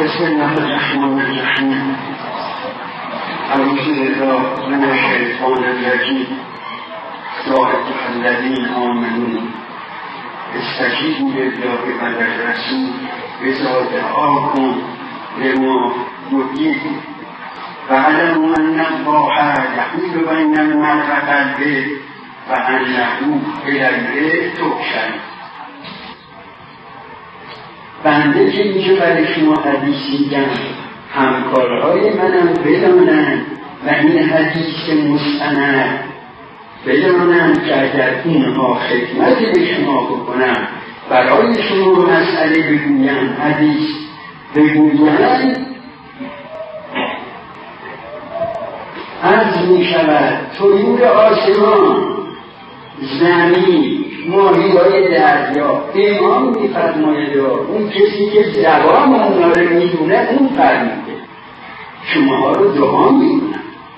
بسم الله الرحمن الرحیم. اعوذ بالله من الشیطان الرجیم. یا ایها الذین آمنوا استجیبوا لله وللرسول اذا دعاکم لما یحییکم واعلموا ان الله یحول بین المرء و قلبه وانه الیه تحشرون. بنده که اینجا برای شما حدیث میگم، همکارهای منم بدانند و این حدیث مستند بدانند که اگر اینها خدمتی به شما بکنم، برای شما مسئله بگویم، حدیث بگویم، عرض می شود طیور آسمان، زمین، ماهی‌های دریا، امام می‌فرماید اون کسی که زبان اونا رو میدونه اون فرمیده، شما رو دعا میدونن.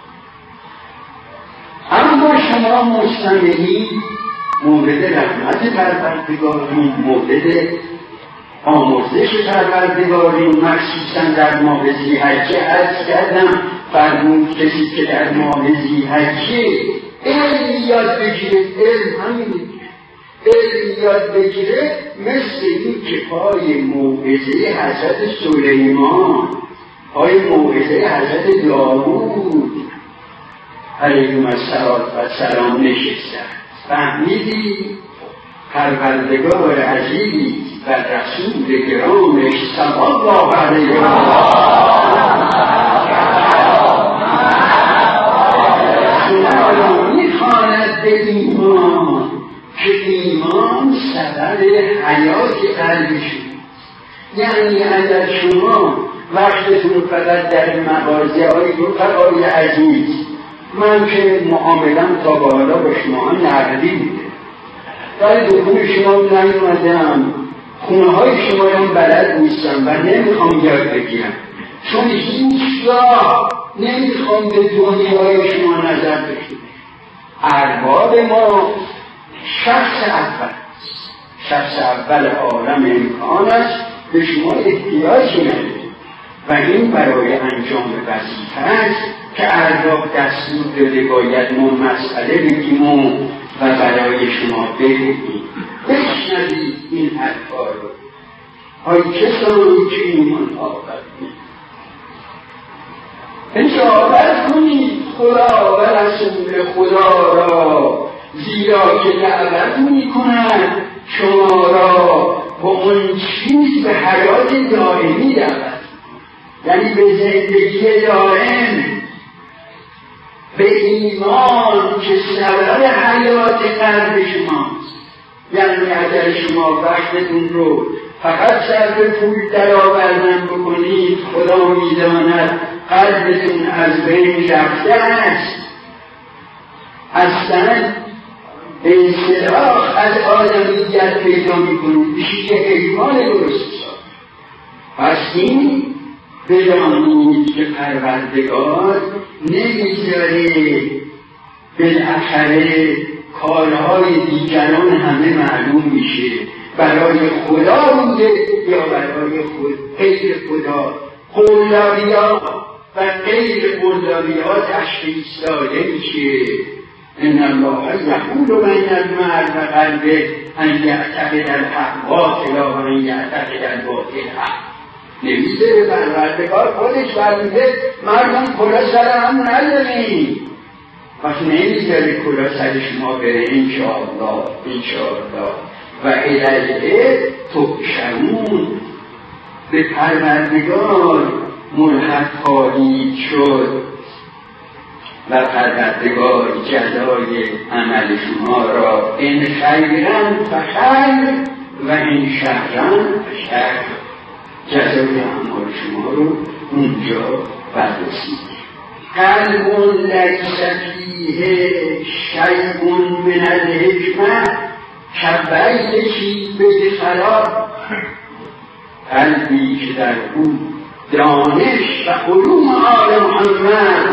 اما شما مستمعی مورد رحمت پروردگارین، مورد آمرزش پروردگارین، مخصوصا در ماه ذی‌حجه عرض کردم فرمود کسی که در ماه ذی‌حجه علم یاد بگیره، علم همینه، علم یاد بگیره مثل این که پای موعظه حضرت سلیمان، پای موعظه حضرت داوود علیهم السلام نشستن. فهمیدی پروردگار عزیز و رسول گرامش صلی الله علیه و سلم میخواند به ایمان که ایمان سبب حیات قلبشون. یعنی اگر شما وقتتون فقط در مغازه های رفقای عزیز، من که معاملم تا به حالا با شما نقدی بوده، در دکون شما نیومدم، خونه های شما هم بلد نیستم و نمیخوام یاد بگیرم، چون هیچ راه نمیخوام به دنیای شما نظر بشونم. ارباب ما شخص اول عالم امکان است، به شما احتیاجی نداره و این برای انجام وظیفه است که ارباب دستور داده باید ما مسئله بگیم و برای شما بگیم. بشنوید این حرفا رو، های کسانی که ایمان آوردید، اجابت کنید خدا و رسول خدا را، زیرا که دعوت میکنند شما را با اون چیز به حیات دائمی دعوت، یعنی به زندگی دائم، به ایمان که سبب حیات قلب شماست. یعنی اگر شما وقتتون رو فقط صرف پول درآوردن بکنید، خدا میداند قلبتون از بین رفته است، اصلا انصراف از آدمیت پیدا میکنید، بشید ایمان درست شد. پس این بدانید که پروردگار نمیذاره بالاخره کارهای دیگران همه معلوم میشه، برای خدا بوده یا برای غیر خدا. قلداریا و غیر قلداریا تشخیص داده میشه. ان الله یحول بین المرء و قلبه ان یعتقد الحق باطلا و ان یعتقد الباطل حق. نمیذاره پروردگار خودش فرموده مردم کلا سر هم نداریم، پس نمیذاره کلا سر شما بره. انشاءالله و الیه تحشرون. به پروردگار ملحق خواهید شد و پروردگار جزای عمل شما را ان خیرا فخیر و ان شرا فشر، جزای اعمال شما رو اونجا بررسی. قلب لیس فیه شیء من الحکمة کبیت بخراب، قلبی که در او دانش و علوم آل محمد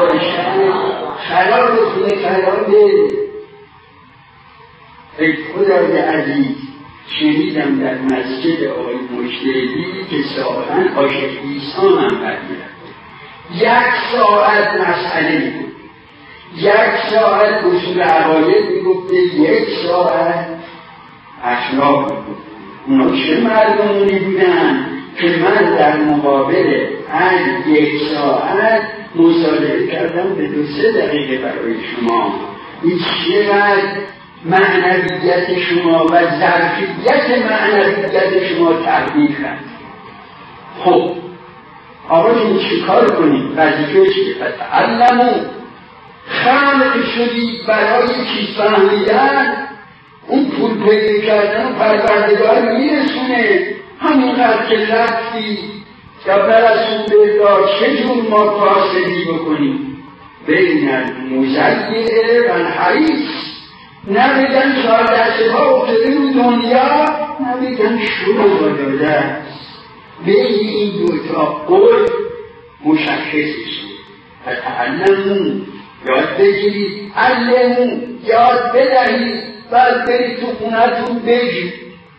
نباشد خراب خرابه. ای خدا استاد عزیز شنیدم در مسجد آقای مجتهدی که ساعتاً عاشق عیسی هم برمی‌رفت. 1 ساعت مسئله میگفت، 1 ساعت اصول عقاید میگفته، 1 ساعت اخلاق میگفت. اونا چه مردمونی بودن که من در مقابل هر 1 ساعت مصادره کردم به 2-3 دقیقه برای شما. این چقدر معنویت شما و ظرفیت معنویت شما تغییر کرد. خب آقا این چی کار کنیم؟ وظیفه چیه؟ فتعلموا، خلق شدید برای چیز فهمیدن. اون پول پیدا کردن و پروردگار میرسونه. همینقدر که رفتی یا برسون به دار چجور ما فاصلی بکنیم بین المزیع و الحریص. نبیدن چهار دسته ها افتاده رو دنیا، نبیدن شروع داده است. بین این دوتا قول مشخصش فتعلموا، یاد بگیرید، علموا، یاد بدهید، بعد برید تو خونتون بگید.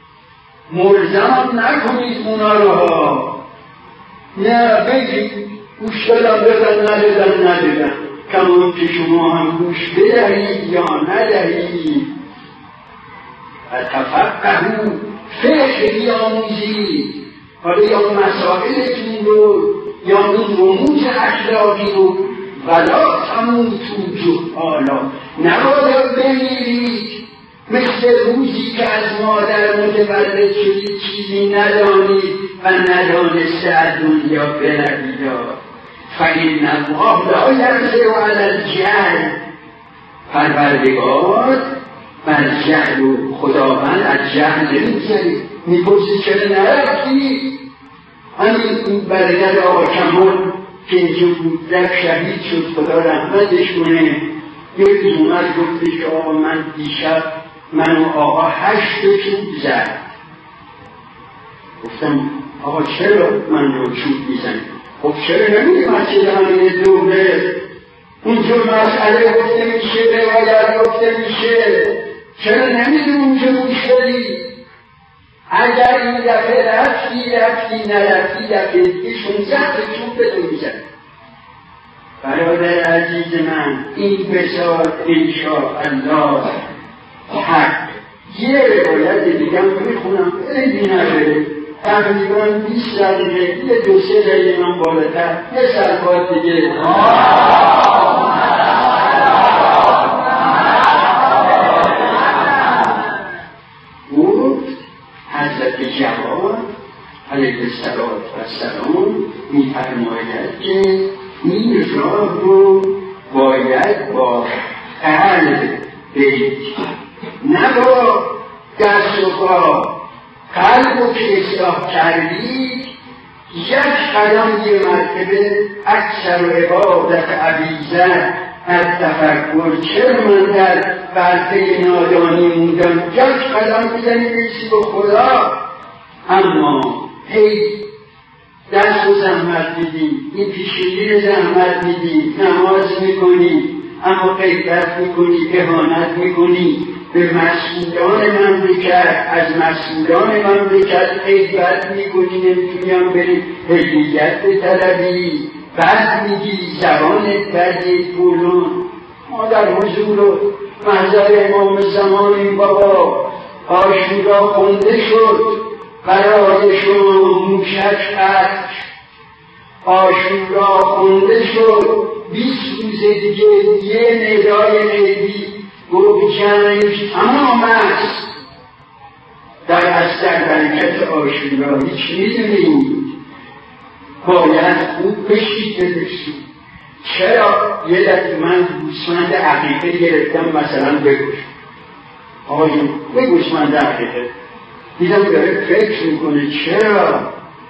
ملزم نکنید اونا رو ها، نه بگید گوش دادم ندادم کمان که شما هم گوش بدهید یا ندهید. و تفقهوا، فقه بیاموزید. حالا یا مسائلتون رو یا اون رموز اخلاقی رو ولا تموتوا جهالا، نباید بمیرید مثل روزی که از مادر متولد شدید چیزی ندانید و ندانسته از دنیا بروید. فإن الله لا يرجع علی الجهل، پروردگار بر جهل و خداوند از جهل نمیگذره. میپرسی چرا نرفتی؟ همین برادر آقا کمال که اینجا بود رفت شهید شد، خدا رحمتش کنه. یک روز اومد گفتش که آقا من دیشب من و آقا 8 چوب زد. گفتم آقا چرا من رو چوب میزنی؟ خب چرا نمیدی مسجد همین دوره اونجا مسئله گفته میشه، روایت گفته میشه، چرا نمیدی اونجا گوش داری؟ اگر این دفعه رفتی نرفتی دفعه دیگه 16 چوب بده میزنی. برادر عزیز من، این بسار انشاءالله حق. یه روایت دیگه میخونم خیلی نداره، تقریبا 20 دقیقه، یه 2-3 دقیقه من بالاتر، یه سربات دیگه. او حضرت جواد علیه السلام میفرماید که این راه رو باید با قلب برید، نه با دست و پا. قلب رو که اصلاح کردید 1 قدم یه مرتبه اکثر و عبادت عبیزه از تفکر. چرا من در برده نادانی موندم؟ 1 قدم بزنی برسی به خدا. اما هی دست رو زحمت میدی، این پیشگیری رو زحمت میدی، نماز میکنی اما غیبت میکنی، اهانت میکنی به مسئولان مملکت، از مسئولان مملکت غیبت میکنی، نمیتونیم بری هدیت بطلبی، بعد میگی زبانت بدی پولون. ما در حضور و محضر امام زمان این بابا آشورا خونده شد، برای شما موشک قطع، آشورا خونده شد. 20 روز دیگه یه ندای غیبی گفت جنگ تمام است. در اثر برکت آشورا هیچ میدونید باید خوب بشید بدرسید. چرا یه دفعه من گوسفند عقیقه گرفتم مثلا بگوش آقایون به گوسفند عقیقه دیدم داره فکر میکنه چرا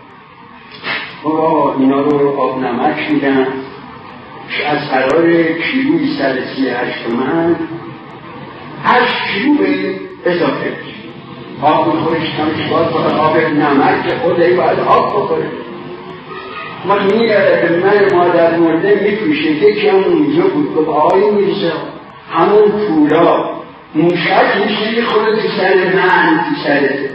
اینا رو آب نمک میدن از قرار کیلوی 138 تومن 8 کیلو به اضافه میشه. آب میخوره شکمش باید بخوره، آب نمک که خودهی باید آب بخوره. ما میره به من مادر مرده میفروشه. یکی هم اونجا بود گفت آقای میرزا همون پولا موشک میشه میخوره تو سر من، تو سرته.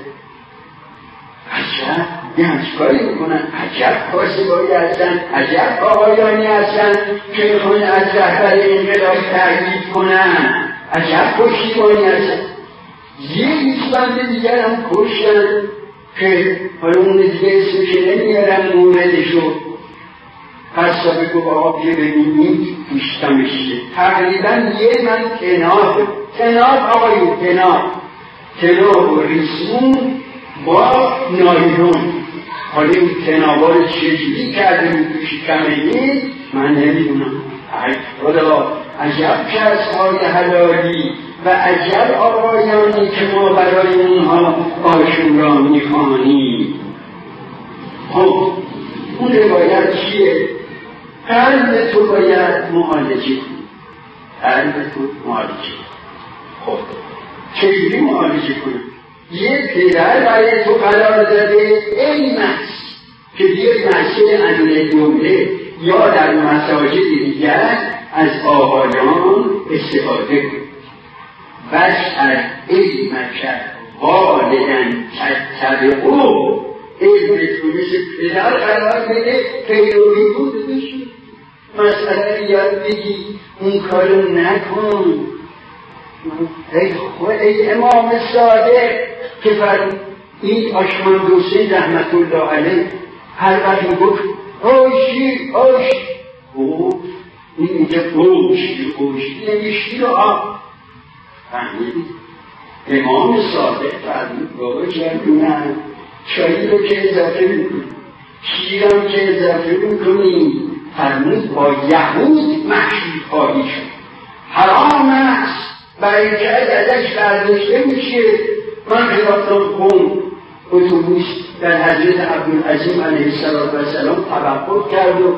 عجب یه همچکاری میکنن، عجب کاسبایی هستن، عجب آقایانی هستن که میخوان از رهبر انقلاب تقلید کنن، عجب پشتیبانی هستن. یه ایسبند دیگر هم کشتن که حالا اون دیگه اسمش نمیارم موردشو. قصابه گفت آقا بیا ببینید پیشتمشه تقریبا یه من تناب آقایون تناب و ریسمون با نایلون. حالا این تنابا رو چجوری کرده بود تو شکمه من نمیدونم. خدا عجب کسهای حلالی و عجب آقایانی که ما برای اونها آشورا میخوانیم. خب اون روایت چیه؟ قلب تو باید معالجه کنی. قلب تو معالجه. خب چجوری معالجه کنی؟ یه پدر برای تو قرار داده این مس که بیای مسجد امیرالمومنین یا در مساجد دیگر از آقایان استفاده کنی. بشر علمک والدن تتبعو، علم تو مثل پدر قرار بده پیروی بود بشی. مسئله یاد بگی اون کارو نکن. ای امام صادق که بر این آشماندوسی رحمت الله علیه هر وقت میگفت اوشی این اینجا اوشی نمیشی رو فهمیدید؟ امام صادق فرمود بابا جمعونم چایی رو که اضافه میکنی، شیرم که اضافه میکنی، فرمود با یهود محشی خواهی شد. حرام است برای که ازش برداشته میشه. من رفتم قوم اتوبوس در حضرت عبدالعظیم علیه السلام توقف کرد و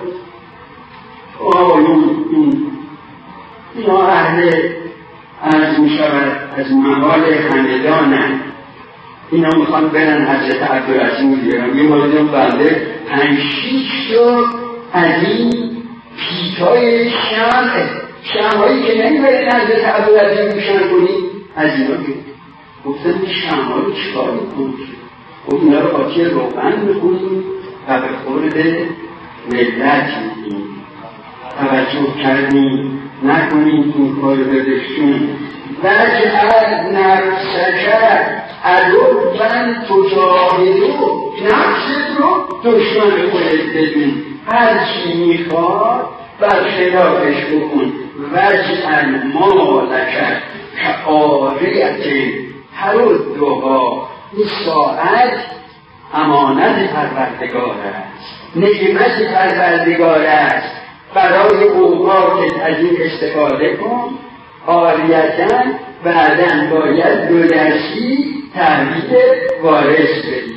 اینا اهل از میشود از محال همدانن، اینا میخوان برن حضرت عبدالعظیم بیارن. یه موردم بنده 5-6 تا از این پیتای شمعهایی که نمیبرین حضرت عبدالعظیم میشن کنی از اینا گفتن این شمعها رو چکار میکنی؟ خب اینا رو آتی روغن میکنیم و به خورد ملت میدیم. توجه کردیم نکنیم این کار بدشون. وجعل نفسک عدوًا تجاهدو، نفست رو دشمن خودت بدون، هر چی میخواد برخلافش بکن. وجعل مالک کعاریت تردها، این ساعت امانت پروردگار است، نعمت پروردگار است. برای اوقاتت از این استفاده کن. عاریتاً بعداً باید 2 درصد تحویل وارث بدی.